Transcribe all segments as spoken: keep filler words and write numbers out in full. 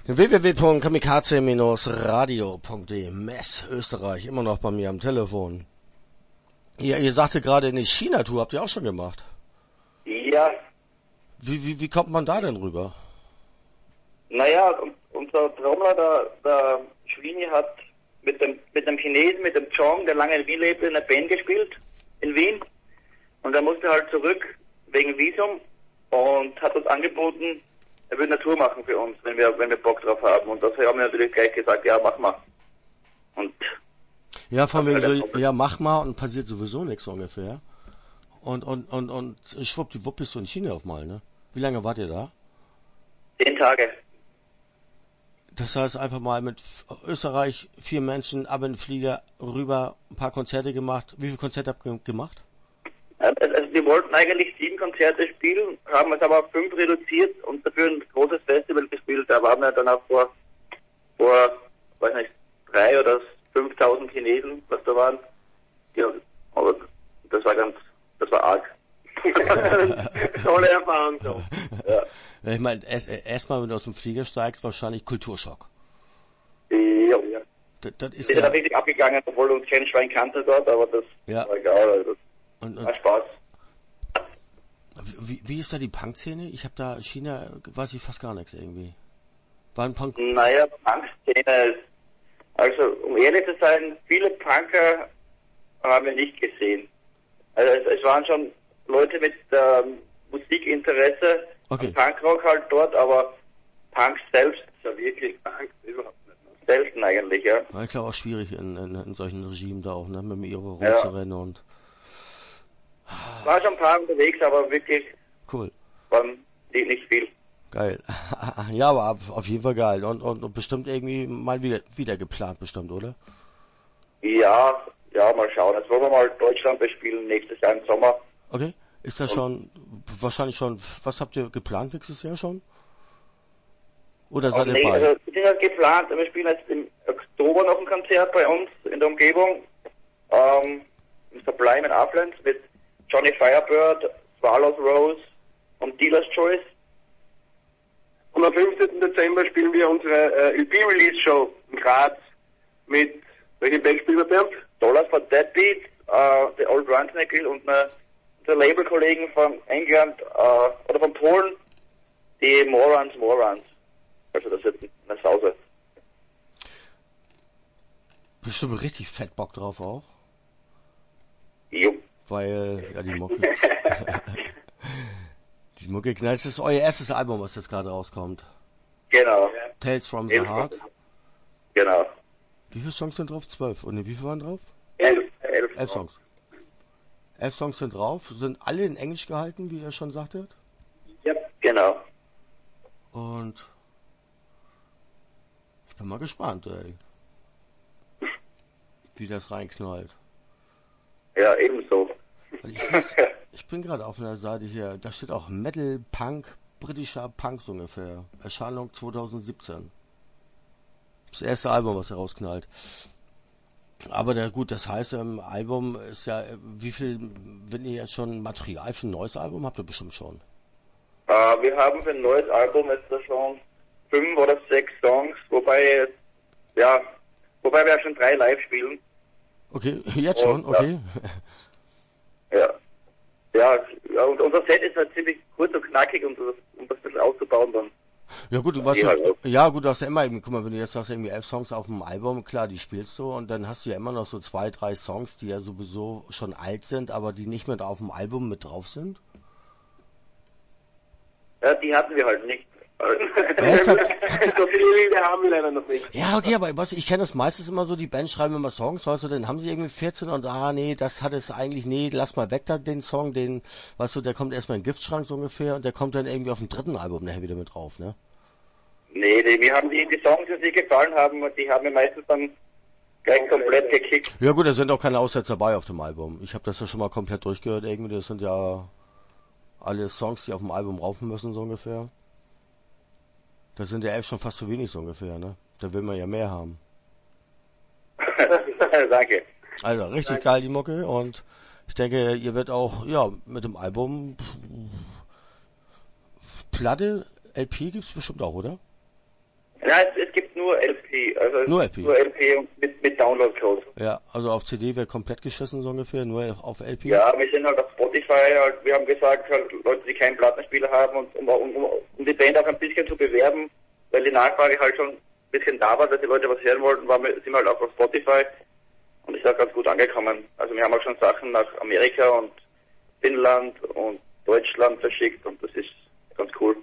w w w punkt kamikaze radio punkt de, Mess, Österreich, immer noch bei mir am Telefon. Ja, ihr sagte gerade, eine China-Tour habt ihr auch schon gemacht. Ja. Wie, wie, wie kommt man da denn rüber? Naja, unser Trommler, der, der Schwini, hat mit dem, mit dem Chinesen, mit dem Chong, der lange in Wien lebte, in einer Band gespielt, in Wien. Und er musste halt zurück, wegen Visum, und hat uns angeboten, er würde eine Tour machen für uns, wenn wir, wenn wir Bock drauf haben. Und das haben wir natürlich gleich gesagt, ja, mach mal. Und ja, von wegen so, ja, mach mal und passiert sowieso nichts ungefähr. Und, und, und, und schwuppdiwupp bist du in China auf mal, ne? Wie lange wart ihr da? Zehn Tage. Das heißt einfach mal mit Österreich, vier Menschen, ab in den Flieger, rüber, ein paar Konzerte gemacht. Wie viele Konzerte habt ihr gemacht? Also wir wollten eigentlich sieben Konzerte spielen, haben es aber auf fünf reduziert und dafür ein großes Festival gespielt. Da waren wir dann auch vor, vor, weiß nicht, drei oder fünftausend Chinesen, was da waren. Ja, aber das war ganz, das war arg. Tolle Erfahrung so. Ja. Ich meine, erstmal, wenn du aus dem Flieger steigst, wahrscheinlich Kulturschock. Ja, ja. Das, das ist wir ja sind da richtig abgegangen, obwohl uns kein Schwein kannte dort, aber das ja. war egal. Also und, und war Spaß. Wie, wie ist da die Punk-Szene? Ich habe da China, weiß ich fast gar nichts irgendwie. War ein Punk? Naja, Punk-Szene ist, also um ehrlich zu sein, viele Punker haben wir nicht gesehen. Also es, es waren schon Leute mit ähm, Musikinteresse, okay. Punkrock halt dort, aber Punk selbst ist ja wirklich Punk überhaupt nicht. Selten eigentlich, ja. ja ich glaube auch schwierig in, in, in solchen Regimen da auch, ne, mit dem Ihre ja. rumzurennen und war schon ein paar unterwegs, aber wirklich cool. Waren die nicht viel. Geil. Ja, aber auf jeden Fall geil. Und, und, und bestimmt irgendwie mal wieder, wieder geplant, bestimmt, oder? Ja, ja, mal schauen. Jetzt wollen wir mal Deutschland bespielen, nächstes Jahr im Sommer. Okay. Ist das schon, wahrscheinlich schon, was habt ihr geplant nächstes Jahr schon? Oder seid ihr nee, bei? Also, wir sind halt geplant, wir spielen jetzt im Oktober noch ein Konzert bei uns in der Umgebung, ähm, im Sublime in Uplands mit Johnny Firebird, Swallows Rose und Dealer's Choice. Und am fünfzehnten Dezember spielen wir unsere äh, E P-Release-Show in Graz mit, welche Band spielen wir, Bernd? Dollars for Deadbeat, äh, The Old Runsnickel und eine, unsere Labelkollegen von England, äh, oder von Polen, die Morans, Morans. Also das wird eine Sause. Bestimmt richtig fett Bock drauf auch. Jo. Weil, ja, die Mucke. die Mucke knallt. Das ist euer erstes Album, was jetzt gerade rauskommt. Genau. Tales from the Heart. Genau. Wie viele Songs sind drauf? Zwölf. Und wie viele waren drauf? Elf. Elf, Elf Songs. Elf Songs sind drauf. Sind alle in Englisch gehalten, wie ihr schon sagtet? Ja, genau. Und ich bin mal gespannt, ey. Wie das reinknallt. Ja, ebenso. Ich, weiß, ich bin gerade auf einer Seite hier, da steht auch Metal Punk, britischer Punk so ungefähr. Erscheinung zwanzig siebzehn. Das erste Album, was er rausknallt. Aber der, gut, das heißt, im Album ist ja, wie viel, wenn ihr jetzt schon Material für ein neues Album habt, ihr bestimmt schon. Äh, wir haben für ein neues Album jetzt da schon fünf oder sechs Songs, wobei, ja, wobei wir ja schon drei live spielen. Okay, jetzt schon, und, okay. Ja. ja. Ja, und unser Set ist halt ziemlich kurz und knackig, um das, um das ein bisschen auszubauen dann. Ja gut, du weißt ja, ja gut, du hast ja immer eben, guck mal, wenn du jetzt hast irgendwie elf Songs auf dem Album, klar, die spielst du und dann hast du ja immer noch so zwei, drei Songs, die ja sowieso schon alt sind, aber die nicht mehr auf dem Album mit drauf sind. Ja, die hatten wir halt nicht. Ja, so viele Lieder haben wir leider noch nicht. Ja, okay, aber weißt du, ich kenne das meistens immer so, die Bands schreiben immer Songs, weißt du, dann haben sie irgendwie vierzehn und ah, nee, das hat es eigentlich, nee, lass mal weg da den Song, den, weißt du, der kommt erstmal in den Giftschrank so ungefähr und der kommt dann irgendwie auf dem dritten Album nachher wieder mit drauf, ne? Nee, nee, wir haben die, die Songs, die uns nicht gefallen haben, die haben wir meistens dann gleich komplett gekickt. Ja gut, da sind auch keine Aussätze dabei auf dem Album. Ich habe das ja schon mal komplett durchgehört irgendwie, das sind ja alle Songs, die auf dem Album raufen müssen so ungefähr. Da sind ja elf schon fast zu wenig so ungefähr, ne? Da will man ja mehr haben. Danke. Also, richtig Danke. Geil, die Mucke. Und ich denke, ihr werdet auch, ja, mit dem Album Platte, L P gibt's bestimmt auch, oder? Nein, es, es gibt nur L P, also es Nur gibt L P. Nur L P und mit, mit Download-Code. Ja, also auf C D wäre komplett geschissen so ungefähr, nur auf L P. Ja, wir sind halt auf Spotify, halt, wir haben gesagt, halt Leute, die keinen Plattenspieler haben und um, um, um, um die Band auch ein bisschen zu bewerben, weil die Nachfrage halt schon ein bisschen da war, dass die Leute was hören wollten, waren wir, sind wir halt auch auf Spotify und ist auch ganz gut angekommen. Also wir haben auch schon Sachen nach Amerika und Finnland und Deutschland verschickt und das ist ganz cool.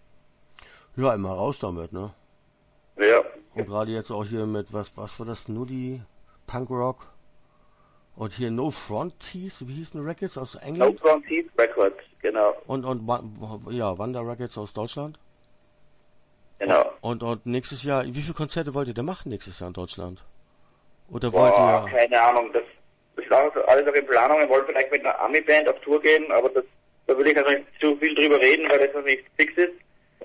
Ja, immer raus damit, ne? Ja. Und gerade jetzt auch hier mit, was, was war das, Nudie, Punk Rock und hier No Front Tees, wie hießen die Records aus No England? Front Teeth Records, genau. Und, und, ja, Wanda Records aus Deutschland? Genau. Und, und nächstes Jahr, wie viele Konzerte wollt ihr denn machen nächstes Jahr in Deutschland? Oder Boah, wollt ihr... keine Ahnung, das, das ist alles auch in Planung, wir wollen vielleicht mit einer Ami-Band auf Tour gehen, aber das, da will ich also nicht zu viel drüber reden, weil das noch nicht fix ist.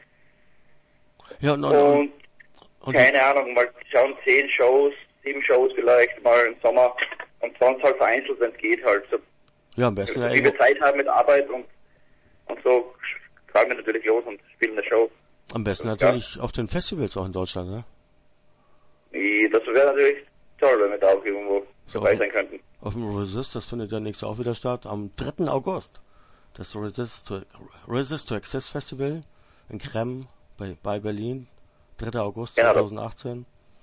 Ja, und, Und, und, und keine Ahnung, mal schauen, zehn Shows, sieben Shows vielleicht mal im Sommer und sonst halt vereinzelt, wenn es geht halt. So, ja, am besten ja wie wir Zeit haben mit Arbeit und, und so, fahren wir natürlich los und spielen eine Show. Am besten Ja. natürlich auf den Festivals auch in Deutschland, ne? Die, das wäre natürlich toll, wenn wir da auch irgendwo So, dabei auf, sein könnten. auf dem Resist, das findet ja nächstes Jahr auch wieder statt, am dritten August. Das Resist to, Resist to Access Festival in Krem bei, bei Berlin, dritter August Genau. zweitausendachtzehn.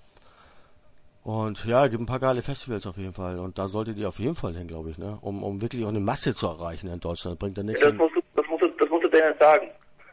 Und ja, gibt ein paar geile Festivals auf jeden Fall. Und da solltet ihr auf jeden Fall hin, glaube ich, ne? Um, um wirklich auch eine Masse zu erreichen in Deutschland. Bringt ja nichts. Ja, das, musst du, das, musst du, das musst du denen sagen.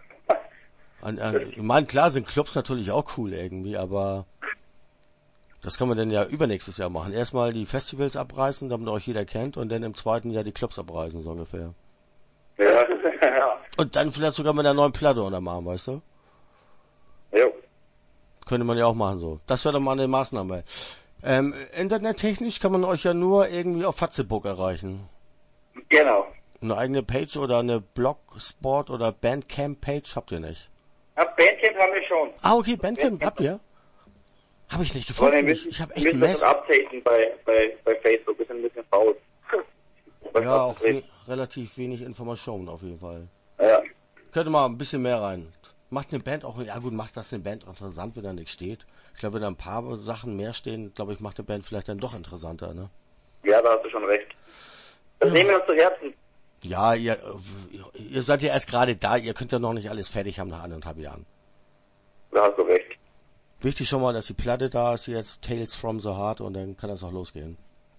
An, an, ich meine, klar sind Clubs natürlich auch cool irgendwie, aber das kann man dann ja übernächstes Jahr machen. Erstmal die Festivals abreißen, damit euch jeder kennt, und dann im zweiten Jahr die Clubs abreißen, so ungefähr. Ja, ja. Und dann vielleicht sogar mit einer neuen Platte unterm Arm, weißt du? Ja. Könnte man ja auch machen so. Das wäre doch mal eine Maßnahme. Ähm, internettechnisch kann man euch ja nur irgendwie auf Facebook erreichen. Genau. Eine eigene Page oder eine Blogspot oder Bandcamp-Page habt ihr nicht. Ja, Bandcamp haben wir schon. Ah, okay, Bandcamp habt ihr? Habe ich nicht Aber wir gefunden. müssen, Ich habe wir echt müssen das Mess. updaten bei, bei, bei Facebook. Wir sind ein bisschen faul. Was Ja, das auch betrifft. we relativ wenig Informationen auf jeden Fall. Ja. Könnte mal ein bisschen mehr rein. Macht eine Band auch, ja gut, macht das eine Band interessant, wenn da nichts steht. Ich glaube, wenn da ein paar Sachen mehr stehen, glaube ich, macht eine Band vielleicht dann doch interessanter, ne? Ja, da hast du schon recht. Das Ja. nehmen wir uns zu Herzen. Ja, ihr, ihr seid ja erst gerade da, ihr könnt ja noch nicht alles fertig haben nach anderthalb Jahren. Da hast du recht. Wichtig schon mal, dass die Platte da ist jetzt, Tales from the Heart, und dann kann das auch losgehen.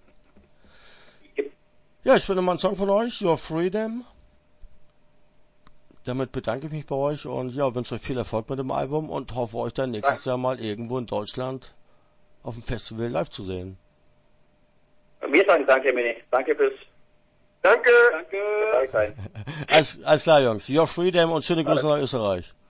Ja, ich finde mal einen Song von euch, Your Freedom. Damit bedanke ich mich bei euch und ja, wünsche euch viel Erfolg mit dem Album und hoffe euch dann nächstes Jahr mal irgendwo in Deutschland auf dem Festival live zu sehen. Wir sagen danke, Mini. Danke fürs... Danke. Danke. Dabei sein. Alles, alles klar, Jungs. Your Freedom und schöne Grüße nach Österreich.